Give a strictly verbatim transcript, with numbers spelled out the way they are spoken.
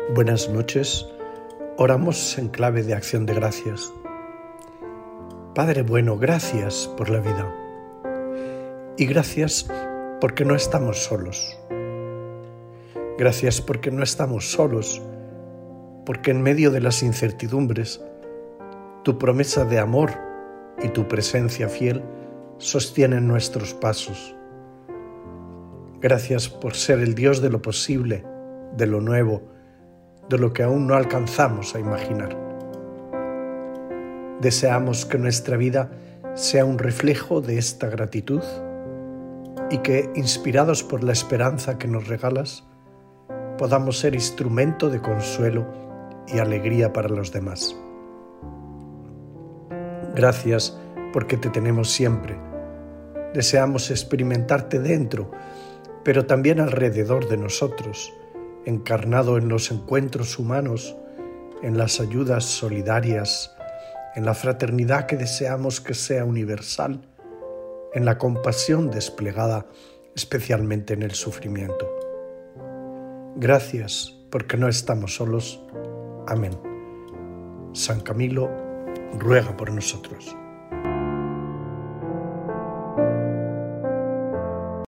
Buenas noches, oramos en clave de acción de gracias. Padre bueno, gracias por la vida y gracias porque no estamos solos. Gracias porque no estamos solos, porque en medio de las incertidumbres, tu promesa de amor y tu presencia fiel sostienen nuestros pasos. Gracias por ser el Dios de lo posible, de lo nuevo, de lo que aún no alcanzamos a imaginar. Deseamos que nuestra vida sea un reflejo de esta gratitud y que, inspirados por la esperanza que nos regalas, podamos ser instrumento de consuelo y alegría para los demás. Gracias porque te tenemos siempre. Deseamos experimentarte dentro, pero también alrededor de nosotros, encarnado en los encuentros humanos, en las ayudas solidarias, en la fraternidad que deseamos que sea universal, en la compasión desplegada especialmente en el sufrimiento. Gracias porque no estamos solos. Amén. San Camilo ruega por nosotros.